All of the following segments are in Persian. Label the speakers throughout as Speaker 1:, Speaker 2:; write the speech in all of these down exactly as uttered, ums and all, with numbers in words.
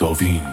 Speaker 1: داوین.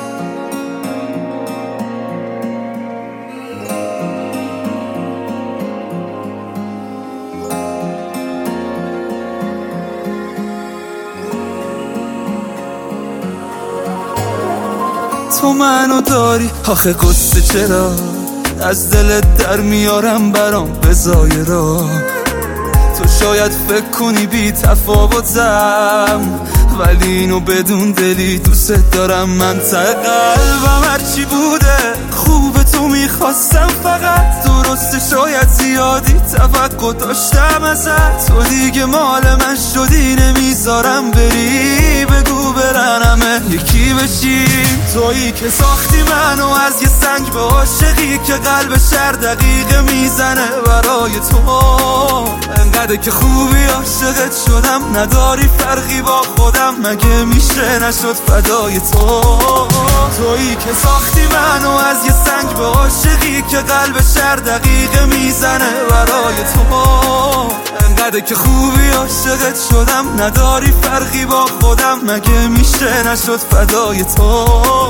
Speaker 2: تو منو داری آخه قصه چرا از دلت در میارم برام بزای را. تو شاید فکر کنی بی تفاوتم ولی اینو بدون دلی دوست دارم. من ته قلبم هرچی بوده خوب تو میخواستم فقط. درسته شاید زیادی توقع داشتم ازت. تو دیگه مال من شدی نمیذارم بری. بگو برنمه یکی بشیم. تویی که ساختی منو از یه سنگ به عاشقی که قلب شر دقیقه میزنه برای تو. انقدر که خوبی عاشقت شدم نداری فرقی با خودم. مگه میشه نشد فدای تو. تویی که ساختی منو از یه سنگ به عاشقی که قلب شر دقیقه میزنه برای تو. انقدر که خوبی عاشقت شدم نداری فرقی با خودم. مگه میشه نشد فدای تو.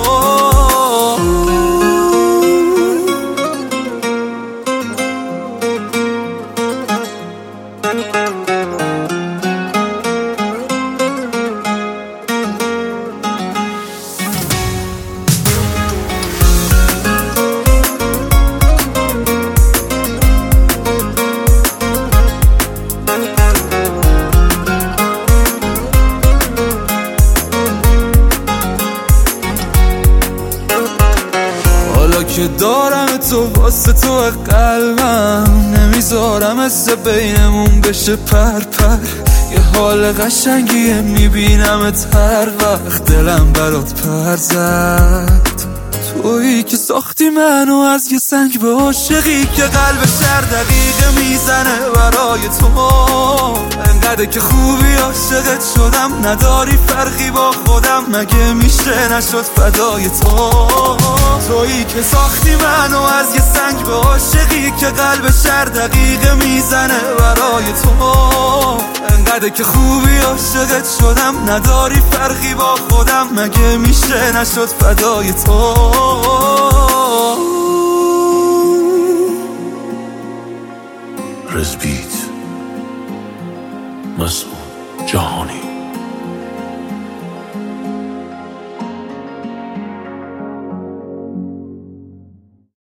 Speaker 2: که دارم تو واسه تو قلبم نمیذارم از بینمون بشه پر پر. یه حال قشنگیه میبینمت هر وقت دلم برات پر زد. تویی که ساختی منو از یه سنگ به عاشقی که قلب شر دقیقه میزنه برای تو. انقدر که خوبی عاشقت شدم نداری فرقی با خودم. مگه میشه نشد فدای تو. تویی که ساختی منو از یه سنگ به عاشقی که قلب شر دقیقه میزنه برای تو. انقدر که خوبی عاشقت شدم نداری فرقی با خودم. مگه میشه نشد فدای تو.
Speaker 1: رزبیت مسعود جهانی.